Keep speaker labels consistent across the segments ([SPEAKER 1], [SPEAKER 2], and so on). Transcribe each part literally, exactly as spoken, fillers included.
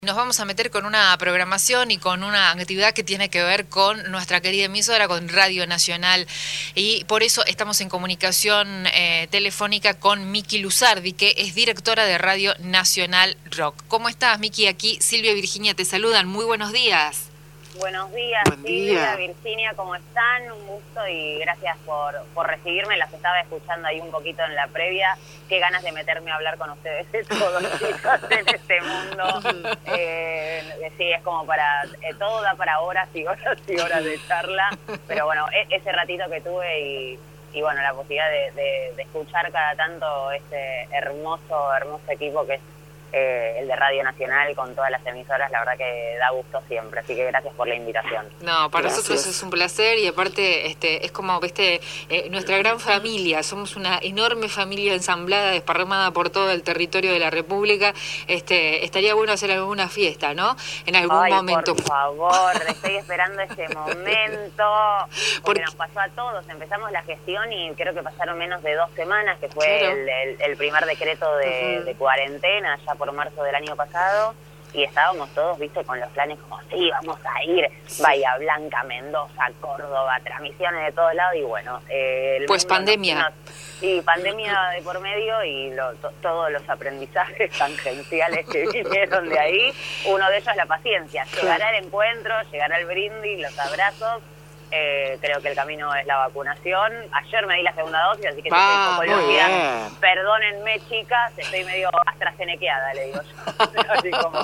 [SPEAKER 1] Nos vamos a meter con una programación y con una actividad que tiene que ver con nuestra querida emisora, con Radio Nacional. Y por eso estamos en comunicación eh, telefónica con Miki Luzardi, que es directora de Radio Nacional Rock. ¿Cómo estás, Miki? Aquí Silvia y Virginia te saludan. Muy buenos días.
[SPEAKER 2] Buenos días,
[SPEAKER 3] Buen
[SPEAKER 2] Silvia,
[SPEAKER 3] día.
[SPEAKER 2] Virginia, ¿cómo están? Un gusto y gracias por, por recibirme. Las estaba escuchando ahí un poquito en la previa. Qué ganas de meterme a hablar con ustedes de todos, chicos, en este mundo. Eh, sí, es como para... Eh, todo da para horas y horas y horas de charla. Pero bueno, e- ese ratito que tuve y, y bueno, la posibilidad de, de, de escuchar cada tanto este hermoso, hermoso equipo que es Eh, el de Radio Nacional con todas las emisoras, la verdad que da gusto siempre, así que gracias por la invitación.
[SPEAKER 1] No, para
[SPEAKER 3] Gracias.
[SPEAKER 1] nosotros es un placer y aparte este es como, viste, eh, nuestra gran familia, somos una enorme familia ensamblada, desparramada por todo el territorio de la República. Este, estaría bueno hacer alguna fiesta, ¿no? En algún
[SPEAKER 2] Ay,
[SPEAKER 1] momento.
[SPEAKER 2] por favor, estoy esperando ese momento, porque
[SPEAKER 1] Porque-
[SPEAKER 2] nos pasó a todos, empezamos la gestión y creo que pasaron menos de dos semanas, que fue
[SPEAKER 1] Claro.
[SPEAKER 2] el, el, el primer decreto de,
[SPEAKER 1] Ujú.
[SPEAKER 2] de cuarentena, ya por marzo del año pasado, y estábamos todos, viste, con los planes como, sí, vamos a ir,
[SPEAKER 1] Sí.
[SPEAKER 2] Bahía Blanca, Mendoza, Córdoba, transmisiones de todos lados, y bueno. eh, el
[SPEAKER 1] Pues
[SPEAKER 2] mundo
[SPEAKER 1] pandemia.
[SPEAKER 2] nos- nos- sí, pandemia de por medio y lo- to- todos los aprendizajes tangenciales que vinieron de ahí, uno de ellos es la paciencia, llegará el encuentro, llegará el brindis, los abrazos. Eh, creo que el camino es la vacunación. Ayer me di la segunda dosis, así que yo estoy un poco
[SPEAKER 1] Vamos,
[SPEAKER 3] muy
[SPEAKER 2] lúcida.
[SPEAKER 3] bien.
[SPEAKER 2] Perdónenme, chicas, estoy medio astrazenequeada, le digo yo. Así como,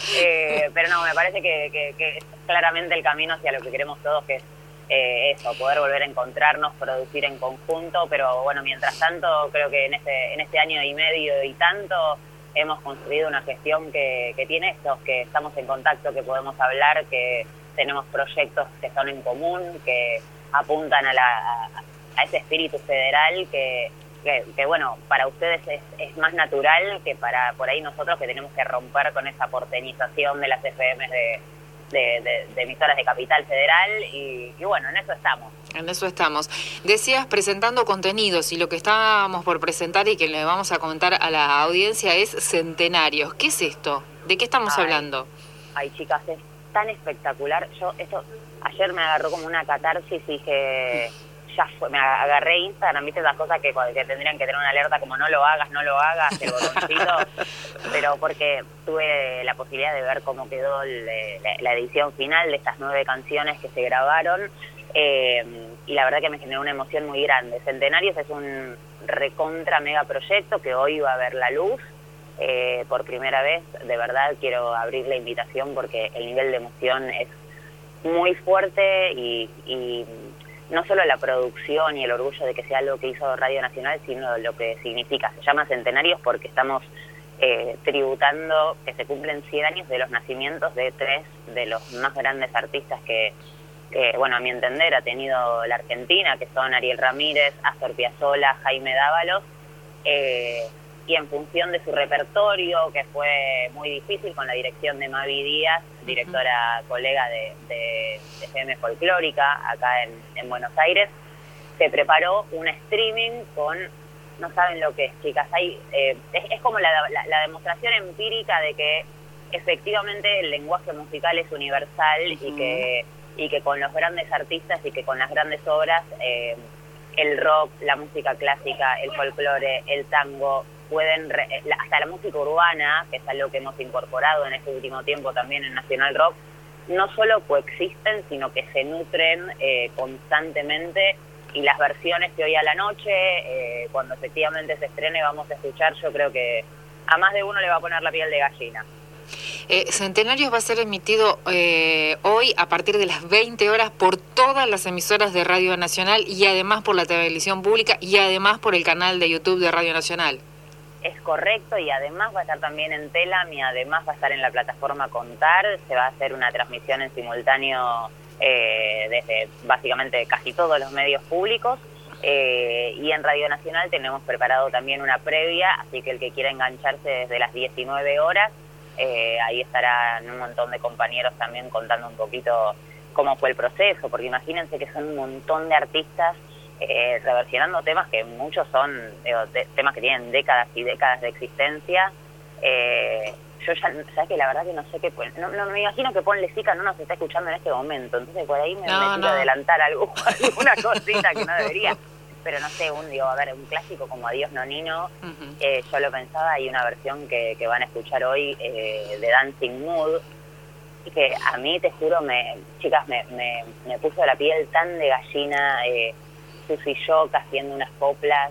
[SPEAKER 2] eh, pero no, me parece que, que, que es claramente el camino hacia lo que queremos todos, que es eh, eso, poder volver a encontrarnos, producir en conjunto. Pero bueno, mientras tanto, creo que en este, en este año y medio y tanto hemos construido una gestión que, que tiene esto, que estamos en contacto, que podemos hablar, que tenemos proyectos que son en común, que apuntan a, la, a, a ese espíritu federal que, que, que, bueno, para ustedes es, es más natural que para por ahí nosotros, que tenemos que romper con esa porteñización de las F M de, de, de, de emisoras de Capital Federal y, y bueno, en eso estamos.
[SPEAKER 1] En eso estamos. Decías presentando contenidos y lo que estábamos por presentar y que le vamos a comentar a la audiencia es Centenarios. ¿Qué es esto? ¿De qué estamos
[SPEAKER 2] Ay.
[SPEAKER 1] hablando?
[SPEAKER 2] Ay, chicas, es tan espectacular. Yo, esto, ayer me agarró como una catarsis y dije, ya fue, me agarré Instagram, viste esas cosas que, que tendrían que tener una alerta como no lo hagas, no lo hagas, el botoncito, pero porque tuve la posibilidad de ver cómo quedó el, la, la edición final de estas nueve canciones que se grabaron, eh, y la verdad que me generó una emoción muy grande. Centenarios es un recontra mega proyecto que hoy va a ver la luz. Eh, por primera vez, de verdad quiero abrir la invitación porque el nivel de emoción es muy fuerte y, y no solo la producción y el orgullo de que sea algo que hizo Radio Nacional, sino lo que significa. Se llama Centenarios porque estamos eh, tributando que se cumplen cien años de los nacimientos de tres de los más grandes artistas que, que, bueno, a mi entender ha tenido la Argentina, que son Ariel Ramírez, Astor Piazzolla, Jaime Dávalos, eh, y en función de su repertorio, que fue muy difícil con la dirección de Mavi Díaz, directora uh-huh. colega de, de, de F M Folclórica acá en, en Buenos Aires, se preparó un streaming con, no saben lo que es, chicas, hay, eh, es, es como la, la, la demostración empírica de que efectivamente el lenguaje musical es universal uh-huh. y que y que con los grandes artistas y que con las grandes obras, eh, el rock, la música clásica, el folclore, el tango, pueden, re, hasta la música urbana, que es algo que hemos incorporado en este último tiempo también en Nacional Rock, no solo coexisten, sino que se nutren eh, constantemente, y las versiones que hoy a la noche, eh, cuando efectivamente se estrene, vamos a escuchar, yo creo que a más de uno le va a poner la piel de gallina.
[SPEAKER 1] Eh, Centenarios va a ser emitido eh, hoy a partir de las veinte horas por todas las emisoras de Radio Nacional y además por la televisión pública y además por el canal de YouTube de Radio Nacional.
[SPEAKER 2] Es correcto, y además va a estar también en Telam y además va a estar en la plataforma Contar. Se va a hacer una transmisión en simultáneo eh, desde básicamente casi todos los medios públicos. Eh, y en Radio Nacional tenemos preparado también una previa, así que el que quiera engancharse desde las diecinueve horas, eh, ahí estarán un montón de compañeros también contando un poquito cómo fue el proceso, porque imagínense que son un montón de artistas eh, reversionando temas que muchos son digo, te, temas que tienen décadas y décadas de existencia. Eh, yo ya, sabes que la verdad que no sé qué, no, no me imagino que Ponle Sica no nos está escuchando en este momento, entonces por ahí me,
[SPEAKER 1] no,
[SPEAKER 2] me quiero
[SPEAKER 1] no.
[SPEAKER 2] adelantar algo, alguna cosita que no debería, pero no sé, un digo, a ver, un clásico como Adiós Nonino, uh-huh. eh, yo lo pensaba, hay una versión que, que van a escuchar hoy eh, de Dancing Mood, que a mí, te juro, me chicas, me, me, me puso la piel tan de gallina, eh, Susi Shock haciendo unas coplas,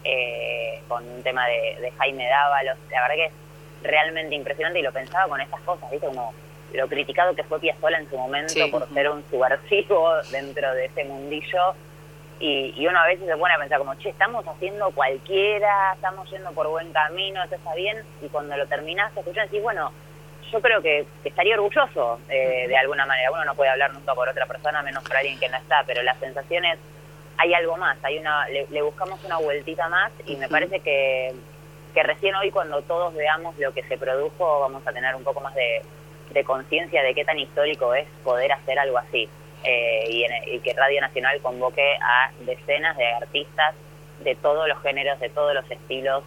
[SPEAKER 2] eh, con un tema de, de Jaime Dávalos, la verdad que es realmente impresionante y lo pensaba con estas cosas, ¿viste? Como lo criticado que fue Piazzolla en su momento sí. por ser un subversivo dentro de ese mundillo y, y uno a veces se pone a pensar como, che, estamos haciendo cualquiera, estamos yendo por buen camino, esto está bien, y cuando lo terminás escuchando decís, bueno, yo creo que estaría orgulloso eh, de alguna manera, uno no puede hablar nunca por otra persona menos por alguien que no está, pero la sensación es, hay algo más, hay una le, le buscamos una vueltita más y me parece que que recién hoy cuando todos veamos lo que se produjo vamos a tener un poco más de, de conciencia de qué tan histórico es poder hacer algo así eh, y, en, y que Radio Nacional convoque a decenas de artistas de todos los géneros, de todos los estilos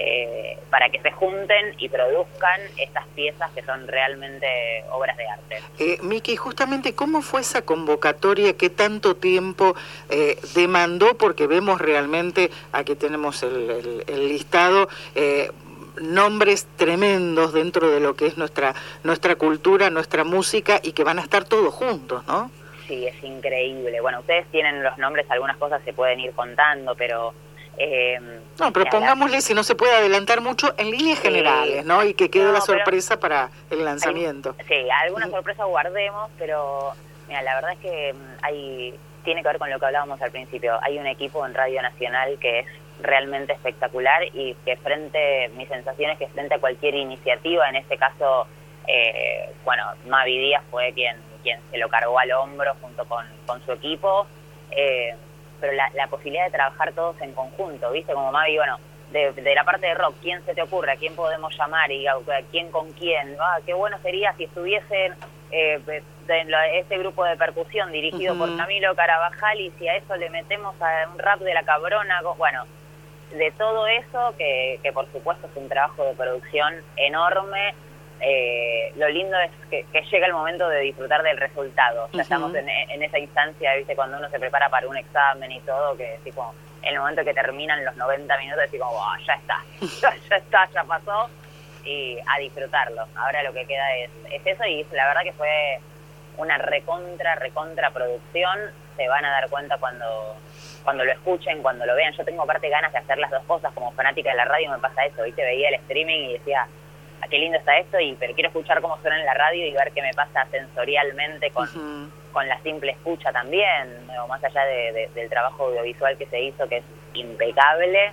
[SPEAKER 2] eh, para que se junten y produzcan estas piezas que son realmente obras de arte.
[SPEAKER 3] Eh, Miki, justamente, ¿cómo fue esa convocatoria? ¿Qué tanto tiempo eh, demandó? Porque vemos realmente, aquí tenemos el, el, el listado, eh, nombres tremendos dentro de lo que es nuestra, nuestra cultura, nuestra música, y que van a estar todos juntos, ¿no?
[SPEAKER 2] Sí, es increíble. Bueno, ustedes tienen los nombres, algunas cosas se pueden ir contando, pero... Eh,
[SPEAKER 3] no, pero pongámosle, si no se puede adelantar mucho, en líneas sí, generales, ¿no? Y que quede no, la sorpresa para el lanzamiento.
[SPEAKER 2] Hay, sí, alguna sorpresa guardemos, pero mira, la verdad es que hay tiene que ver con lo que hablábamos al principio. Hay un equipo en Radio Nacional que es realmente espectacular y que frente, mi sensación es que frente a cualquier iniciativa, en este caso, eh, bueno, Mavi Díaz fue quien, quien se lo cargó al hombro junto con, con su equipo, eh, pero la, la posibilidad de trabajar todos en conjunto, ¿viste? Como Mavi, bueno, de, de la parte de rock, ¿quién se te ocurre? ¿A quién podemos llamar? Y a, a quién con quién. Ah, qué bueno sería si estuviesen eh, en lo, este grupo de percusión dirigido uh-huh. por Camilo Carabajal y si a eso le metemos a un rap de La Cabrona, bueno, de todo eso, que, que por supuesto es un trabajo de producción enorme. Eh, lo lindo es que, que llega el momento de disfrutar del resultado. O sea, uh-huh. estamos en, en esa instancia, ¿viste? Cuando uno se prepara para un examen y todo, que tipo, en el momento que terminan los noventa minutos, decís como, oh, ya está, ya, ya está, ya pasó, y a disfrutarlo. Ahora lo que queda es, es eso, y la verdad que fue una recontra, recontra producción. Se van a dar cuenta cuando, cuando lo escuchen, cuando lo vean. Yo tengo aparte ganas de hacer las dos cosas, como fanática de la radio me pasa eso, ¿viste? Veía el streaming y decía, ah, qué lindo está esto, y pero quiero escuchar cómo suena en la radio y ver qué me pasa sensorialmente con, uh-huh. con la simple escucha también, o más allá de, de, del trabajo audiovisual que se hizo, que es impecable,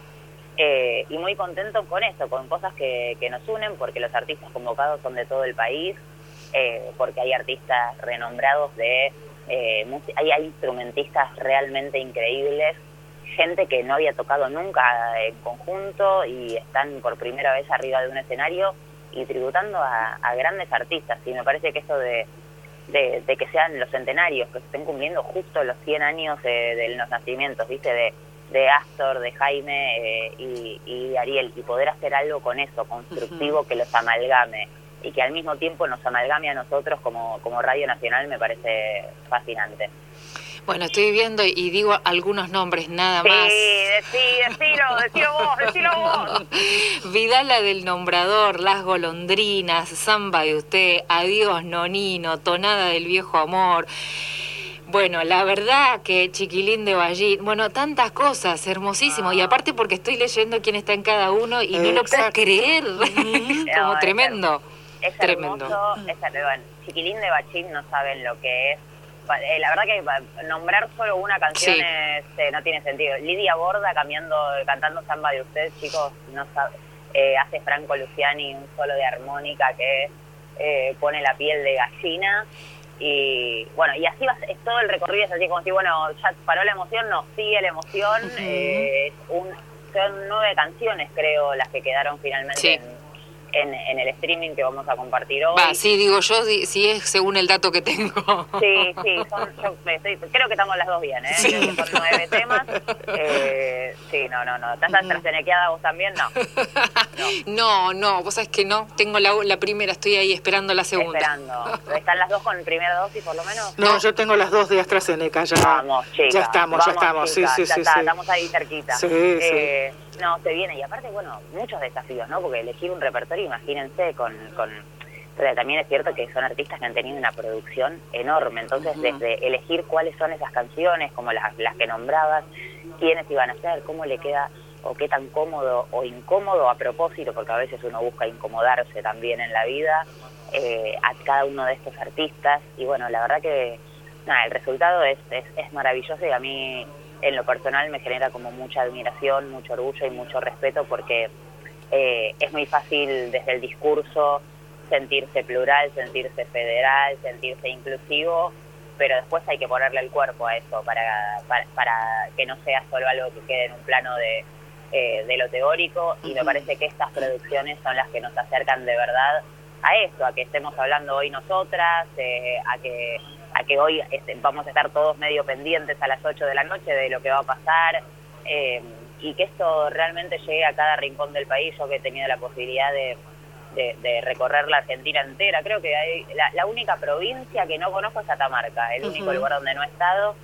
[SPEAKER 2] eh, y muy contento con esto, con cosas que, que nos unen, porque los artistas convocados son de todo el país, eh, porque hay artistas renombrados de, eh, hay, hay instrumentistas realmente increíbles, gente que no había tocado nunca en conjunto y están por primera vez arriba de un escenario y tributando a, a grandes artistas. Y me parece que esto de, de, de que sean los centenarios, que se estén cumpliendo justo los cien años de, de los nacimientos, ¿viste? De, de Astor, de Jaime eh, y, y de Ariel, y poder hacer algo con eso, constructivo, uh-huh. que los amalgame y que al mismo tiempo nos amalgame a nosotros como, como Radio Nacional, me parece fascinante.
[SPEAKER 1] Bueno, estoy viendo y digo algunos nombres nada
[SPEAKER 2] sí,
[SPEAKER 1] más.
[SPEAKER 2] Sí, decilo, decilo vos, decilo vos.
[SPEAKER 1] Vidala del Nombrador, Las Golondrinas, Samba de Usted, Adiós Nonino, Tonada del Viejo Amor. Bueno, la verdad que Chiquilín de Ballín, bueno, tantas cosas, hermosísimo. Ah. Y aparte porque estoy leyendo quién está en cada uno y no lo puedo creer. Como no, tremendo.
[SPEAKER 2] Es, es
[SPEAKER 1] tremendo.
[SPEAKER 2] Hermoso, es hermoso. Chiquilín de Ballín no saben lo que es. La verdad que nombrar solo una canción sí. es, eh, no tiene sentido. Lidia Borda cambiando, cantando Samba de Usted, chicos, no sabe, eh, hace Franco Luciani un solo de armónica que eh, pone la piel de gallina. Y bueno, y así va, es todo el recorrido, es así como si, bueno, ya paró la emoción, no, sigue la emoción. Uh-huh. eh, un, son nueve canciones, creo, las que quedaron finalmente sí. en, en, en el streaming que vamos a compartir hoy.
[SPEAKER 1] Va, sí, digo yo, si es según el dato que tengo.
[SPEAKER 2] Sí, sí, son, yo estoy, creo que estamos las dos bien, ¿eh? Sí. Creo que son nueve temas. Eh, sí, no, no, no. ¿Estás AstraZenequeada vos también? No.
[SPEAKER 1] No, no, no, vos sabés que no. Tengo la, la primera, estoy ahí esperando la segunda.
[SPEAKER 2] Esperando. ¿Están las dos con primera dosis por lo menos?
[SPEAKER 3] No, no, yo tengo las dos de AstraZeneca ya.
[SPEAKER 2] Vamos, chicas.
[SPEAKER 3] Ya estamos,
[SPEAKER 2] vamos,
[SPEAKER 3] ya estamos,
[SPEAKER 2] chicas,
[SPEAKER 3] sí, sí,
[SPEAKER 2] ya
[SPEAKER 3] sí,
[SPEAKER 2] está,
[SPEAKER 3] sí.
[SPEAKER 2] Estamos ahí cerquita.
[SPEAKER 3] Sí,
[SPEAKER 2] eh,
[SPEAKER 3] sí.
[SPEAKER 2] No, se viene. Y aparte, bueno, muchos desafíos, ¿no? Porque elegir un repertorio, imagínense, con... con pero también es cierto que son artistas que han tenido una producción enorme, entonces uh-huh. desde elegir cuáles son esas canciones, como las, las que nombrabas, quiénes iban a ser, cómo le queda o qué tan cómodo o incómodo a propósito, porque a veces uno busca incomodarse también en la vida, eh, a cada uno de estos artistas, y bueno, la verdad que nada, el resultado es, es, es maravilloso y a mí en lo personal me genera como mucha admiración, mucho orgullo y mucho respeto, porque eh, es muy fácil desde el discurso sentirse plural, sentirse federal, sentirse inclusivo, pero después hay que ponerle el cuerpo a eso para, para, para que no sea solo algo que quede en un plano de, eh, de lo teórico, y me parece que estas producciones son las que nos acercan de verdad a esto, a que estemos hablando hoy nosotras, eh, a que a que hoy este, vamos a estar todos medio pendientes a las ocho de la noche de lo que va a pasar, eh, y que esto realmente llegue a cada rincón del país. Yo que he tenido la posibilidad de De, de recorrer la Argentina entera. Creo que hay la, la única provincia que no conozco es Catamarca, el uh-huh. único lugar donde no he estado,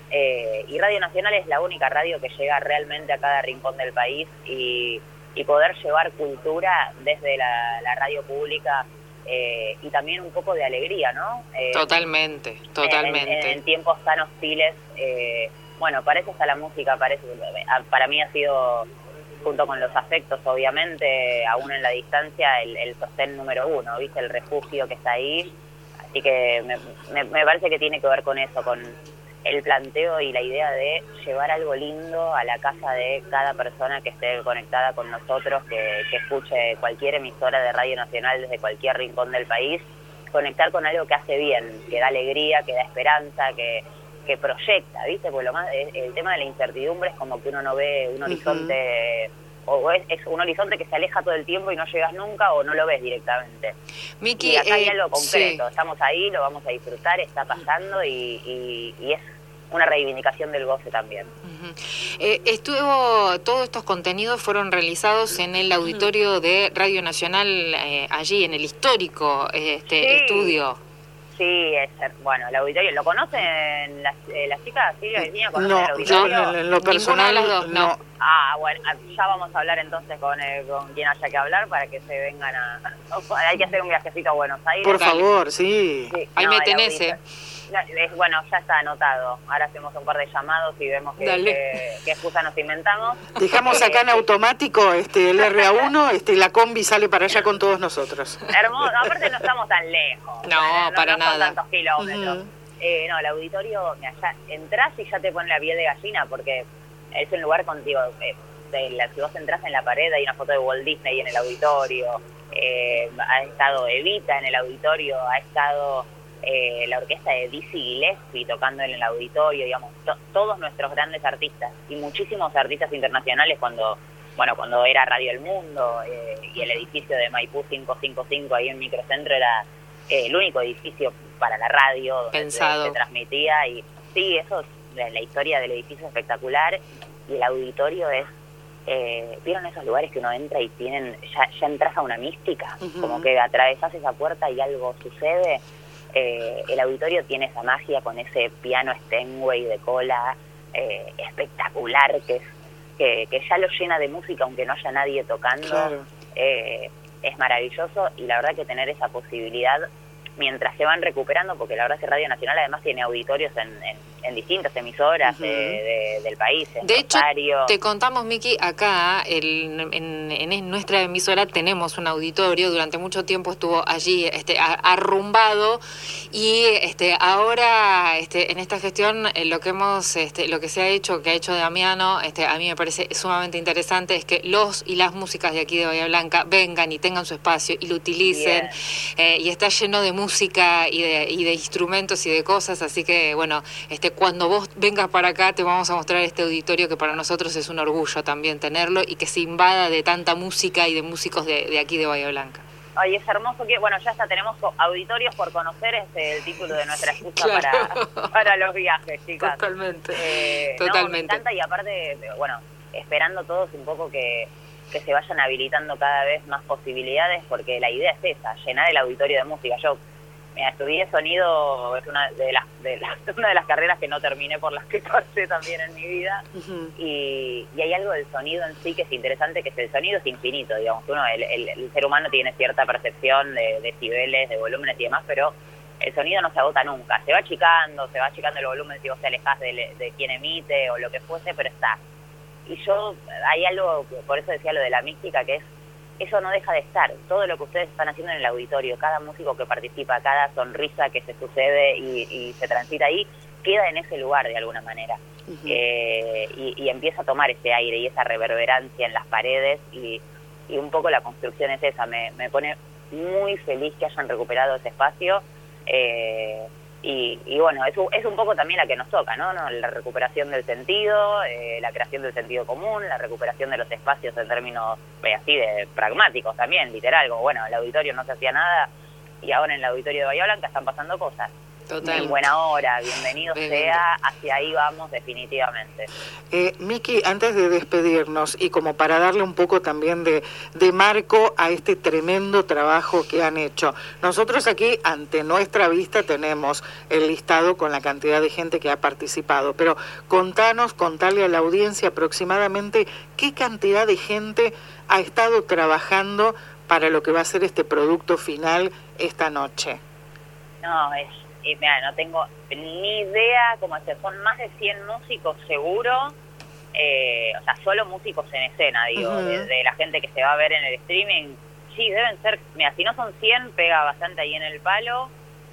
[SPEAKER 2] eh, y Radio Nacional es la única radio que llega realmente a cada rincón del país, y, y poder llevar cultura desde la, la radio pública, eh, y también un poco de alegría, ¿no? Eh,
[SPEAKER 1] totalmente, totalmente.
[SPEAKER 2] En, en, en tiempos tan hostiles, eh, bueno, para eso está la música, para, eso, para mí ha sido, junto con los afectos, obviamente, aún en la distancia, el, el sostén número uno, ¿viste? El refugio que está ahí. Así que me, me, me parece que tiene que ver con eso, con el planteo y la idea de llevar algo lindo a la casa de cada persona que esté conectada con nosotros, que, que escuche cualquier emisora de Radio Nacional desde cualquier rincón del país, conectar con algo que hace bien, que da alegría, que da esperanza, que... que proyecta, ¿viste? Porque lo más, el tema de la incertidumbre es como que uno no ve un horizonte, uh-huh. o es, es un horizonte que se aleja todo el tiempo y no llegas nunca, o no lo ves directamente.
[SPEAKER 1] Miki,
[SPEAKER 2] y acá
[SPEAKER 1] eh,
[SPEAKER 2] hay algo concreto,
[SPEAKER 1] sí.
[SPEAKER 2] Estamos ahí, lo vamos a disfrutar, está pasando, y, y, y es una reivindicación del goce también.
[SPEAKER 1] Uh-huh. eh, estuvo, todos estos contenidos fueron realizados en el auditorio uh-huh. de Radio Nacional, eh, allí en el histórico este
[SPEAKER 2] sí.
[SPEAKER 1] estudio.
[SPEAKER 2] Sí, es, bueno, el auditorio, ¿lo conocen las, eh, las chicas? ¿Sí, Virginia, conocen
[SPEAKER 3] no,
[SPEAKER 2] el auditorio?
[SPEAKER 3] Yo en lo personal,
[SPEAKER 1] de las dos, no.
[SPEAKER 3] no.
[SPEAKER 2] Ah, bueno, ya vamos a hablar entonces con, eh, con quien haya que hablar para que se vengan a... Hay que hacer un viajecito a Buenos Aires.
[SPEAKER 3] Por favor, sí.
[SPEAKER 2] sí
[SPEAKER 1] Ahí
[SPEAKER 2] no,
[SPEAKER 1] me tenés, ¿eh?
[SPEAKER 2] Bueno, ya está anotado. Ahora hacemos un par de llamados y vemos qué que, que excusa nos inventamos.
[SPEAKER 3] Dejamos
[SPEAKER 2] eh,
[SPEAKER 3] acá en automático este el R A uno, este la combi sale para allá con todos nosotros.
[SPEAKER 2] Hermoso, aparte no estamos tan lejos.
[SPEAKER 1] No, no para
[SPEAKER 2] no
[SPEAKER 1] nada.
[SPEAKER 2] Son tantos kilómetros. Uh-huh. eh, no, el auditorio, mira, ya entras y ya te pone la piel de gallina, porque es un lugar contigo. Eh, de la, si vos entras en la pared hay una foto de Walt Disney en el auditorio. Eh, ha estado Evita en el auditorio, ha estado... Eh, la orquesta de Dizzy Gillespie tocando en el auditorio, digamos, to- todos nuestros grandes artistas y muchísimos artistas internacionales cuando, bueno, cuando era Radio El Mundo, eh, y el edificio de Maipú quinientos cincuenta y cinco ahí en Microcentro era eh, el único edificio para la radio donde se, se transmitía, y sí, eso es la historia del edificio espectacular, y el auditorio es Eh, ¿vieron esos lugares que uno entra y tienen ya, ya entras a una mística? Uh-huh. Como que atravesás esa puerta y algo sucede. Eh, el auditorio tiene esa magia con ese piano Steinway de cola eh, espectacular, que, es, que, que ya lo llena de música aunque no haya nadie tocando. Claro. Eh, es maravilloso, y la verdad que tener esa posibilidad mientras se van recuperando, porque la verdad que Radio Nacional además tiene auditorios en, en, en distintas emisoras uh-huh. de, de, del país, en
[SPEAKER 1] de
[SPEAKER 2] Rosario.
[SPEAKER 1] Hecho, te contamos, Miki, acá el, en, en nuestra emisora tenemos un auditorio, durante mucho tiempo estuvo allí este, arrumbado, y este, ahora este, en esta gestión eh, lo que hemos, este, lo que se ha hecho, que ha hecho Damiano, este, a mí me parece sumamente interesante, es que los y las músicas de aquí de Bahía Blanca vengan y tengan su espacio y lo utilicen, eh, y está lleno de música música y de, y de instrumentos y de cosas, así que bueno, este cuando vos vengas para acá te vamos a mostrar este auditorio que para nosotros es un orgullo también tenerlo y que se invada de tanta música y de músicos de, de aquí de Bahía Blanca.
[SPEAKER 2] Ay, es hermoso que, bueno, ya hasta tenemos auditorios por conocer, es el título de nuestra excusa claro. para, para los viajes, chicas.
[SPEAKER 1] Totalmente,
[SPEAKER 2] eh,
[SPEAKER 1] totalmente.
[SPEAKER 2] No, me encanta y aparte, bueno, esperando todos un poco que, que se vayan habilitando cada vez más posibilidades, porque la idea es esa, llenar el auditorio de música. Yo mira, estudié sonido, es una de las, de las una de las carreras que no terminé, por las que pasé también en mi vida, uh-huh. y, y hay algo del sonido en sí que es interesante, que es el sonido es infinito, digamos, uno, el, el, el ser humano tiene cierta percepción de decibeles, de volúmenes y demás, pero el sonido no se agota nunca, se va achicando, se va achicando el volumen si vos te alejás de, de quien emite o lo que fuese, pero está. Y yo, hay algo, por eso decía lo de la mística, que es eso no deja de estar. Todo lo que ustedes están haciendo en el auditorio, cada músico que participa, cada sonrisa que se sucede y, y se transita ahí, queda en ese lugar de alguna manera. Uh-huh. eh, y, y empieza a tomar ese aire y esa reverberancia en las paredes y, y un poco la construcción es esa. Me, me pone muy feliz que hayan recuperado ese espacio. Eh, Y, y bueno, es, es un poco también la que nos toca, ¿no? ¿No? La recuperación del sentido, eh, la creación del sentido común, la recuperación de los espacios en términos eh, así de pragmáticos también, literal, como bueno, el auditorio no se hacía nada y ahora en el auditorio de Bahía Blanca están pasando cosas.
[SPEAKER 1] Total.
[SPEAKER 2] En buena hora, bienvenido Bien. sea, hacia ahí vamos definitivamente.
[SPEAKER 3] Eh, Miki, antes de despedirnos y como para darle un poco también de, de marco a este tremendo trabajo que han hecho, nosotros aquí ante nuestra vista tenemos el listado con la cantidad de gente que ha participado, pero contanos, contale a la audiencia aproximadamente qué cantidad de gente ha estado trabajando para lo que va a ser este producto final esta noche.
[SPEAKER 2] No, es Y mira, no tengo ni idea cómo hacer. Son más de cien músicos seguro, eh, o sea, solo músicos en escena, digo, uh-huh. de, de la gente que se va a ver en el streaming. Sí, deben ser, mira, si no son cien, pega bastante ahí en el palo,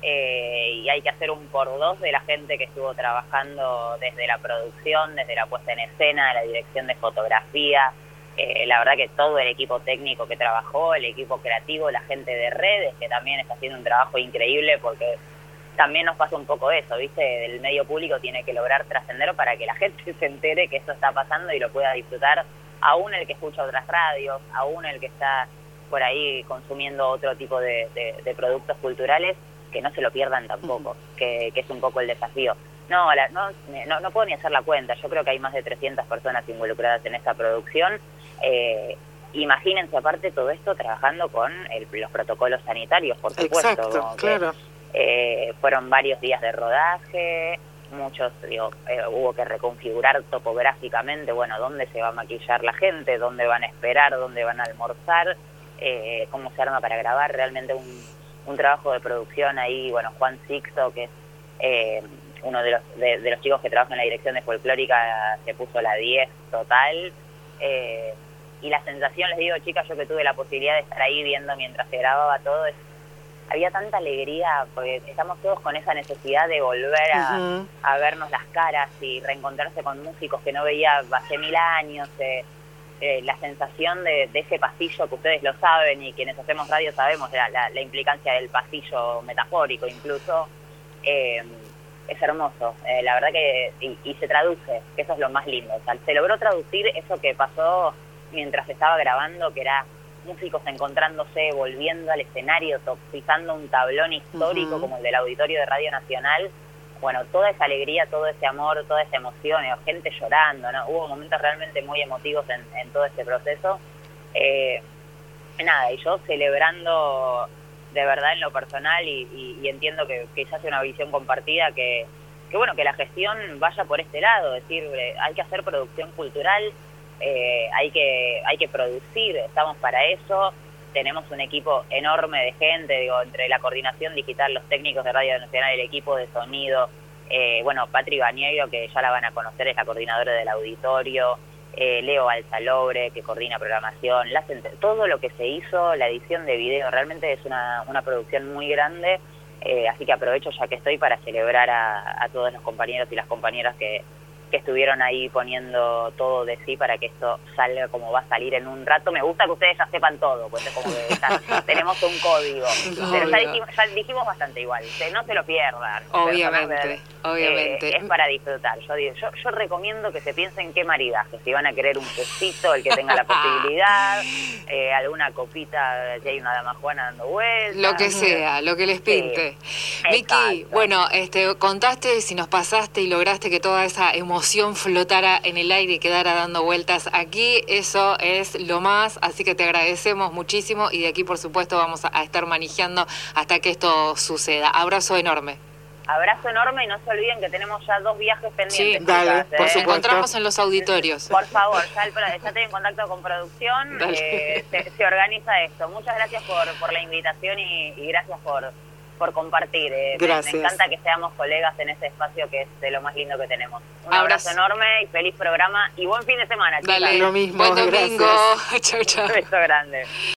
[SPEAKER 2] eh, y hay que hacer un por dos de la gente que estuvo trabajando desde la producción, desde la puesta en escena, la dirección de fotografía. Eh, la verdad que todo el equipo técnico que trabajó, el equipo creativo, la gente de redes, que también está haciendo un trabajo increíble porque también nos pasa un poco eso, ¿viste? El medio público tiene que lograr trascender para que la gente se entere que eso está pasando y lo pueda disfrutar, aún el que escucha otras radios, aún el que está por ahí consumiendo otro tipo de, de, de productos culturales, que no se lo pierdan tampoco, uh-huh. que, que es un poco el desafío. No, la, no, no, no puedo ni hacer la cuenta, yo creo que hay más de trescientas personas involucradas en esta producción. Eh, imagínense aparte todo esto trabajando con el, los protocolos sanitarios, por supuesto.
[SPEAKER 3] Exacto, claro.
[SPEAKER 2] Eh, fueron varios días de rodaje, muchos, digo, eh, hubo que reconfigurar topográficamente, bueno, dónde se va a maquillar la gente, dónde van a esperar, dónde van a almorzar, eh, cómo se arma para grabar, realmente un, un trabajo de producción ahí, bueno, Juan Sixto, que es eh, uno de los, de, de los chicos que trabaja en la dirección de Folclórica, se puso la diez total, eh, y la sensación, les digo, chicas, yo que tuve la posibilidad de estar ahí viendo mientras se grababa todo, es había tanta alegría, porque estamos todos con esa necesidad de volver a, uh-huh. a vernos las caras y reencontrarse con músicos que no veía hace mil años, eh, eh, la sensación de, de ese pasillo que ustedes lo saben y quienes hacemos radio sabemos, la, la, la implicancia del pasillo metafórico incluso, eh, es hermoso, eh, la verdad que, y, y se traduce, que eso es lo más lindo, o sea, se logró traducir eso que pasó mientras estaba grabando, que era músicos encontrándose, volviendo al escenario, pisando un tablón histórico uh-huh. como el del Auditorio de Radio Nacional. Bueno, toda esa alegría, todo ese amor, toda esa emoción, eh, gente llorando, ¿no? Hubo momentos realmente muy emotivos en, en todo este proceso. Eh, nada, y yo celebrando de verdad en lo personal y, y, y entiendo que, que ya hace una visión compartida que, que, bueno, que la gestión vaya por este lado, es decir, eh, hay que hacer producción cultural, Eh, hay que hay que producir, estamos para eso, tenemos un equipo enorme de gente, digo, entre la coordinación digital, los técnicos de Radio Nacional, el equipo de sonido, eh, bueno, Patri Bañeiro, que ya la van a conocer, es la coordinadora del auditorio, eh, Leo Alzalobre, que coordina programación, la, todo lo que se hizo, la edición de video, realmente es una, una producción muy grande, eh, así que aprovecho ya que estoy para celebrar a, a todos los compañeros y las compañeras que que estuvieron ahí poniendo todo de sí para que esto salga como va a salir en un rato. Me gusta que ustedes ya sepan todo, pues es como que ya tenemos un código. Pero ya dijimos, ya dijimos bastante igual, no se lo pierdan.
[SPEAKER 1] Obviamente, obviamente.
[SPEAKER 2] Eh, es para disfrutar. Yo, digo, yo yo recomiendo que se piensen qué maridaje, si van a querer un quesito, el que tenga la posibilidad, eh, alguna copita, si hay una dama juana dando vueltas.
[SPEAKER 1] Lo que sea, lo que les pinte.
[SPEAKER 2] Sí,
[SPEAKER 1] Miki, bueno, este, contaste si nos pasaste y lograste que toda esa emoción flotara en el aire y quedara dando vueltas aquí, eso es lo más, así que te agradecemos muchísimo y de aquí por supuesto vamos a estar manejando hasta que esto suceda. Abrazo enorme.
[SPEAKER 2] Abrazo enorme y no se olviden que tenemos ya dos viajes pendientes.
[SPEAKER 3] Sí, dale,
[SPEAKER 2] quizás, ¿eh?
[SPEAKER 3] por
[SPEAKER 1] Nos
[SPEAKER 3] supuesto.
[SPEAKER 1] encontramos en los auditorios.
[SPEAKER 2] Por favor, ya, el, ya estoy en contacto con producción, eh, se, se organiza esto. Muchas gracias por, por la invitación y, y gracias por, por compartir. Eh.
[SPEAKER 3] Gracias.
[SPEAKER 2] Me, me encanta que seamos colegas en este espacio que es de lo más lindo que tenemos. Un
[SPEAKER 1] Abrazo.
[SPEAKER 2] abrazo enorme y feliz programa y buen fin de semana, chicas.
[SPEAKER 1] Dale,
[SPEAKER 3] Lo mismo,
[SPEAKER 1] buen domingo. Chau, chau.
[SPEAKER 2] Un beso grande.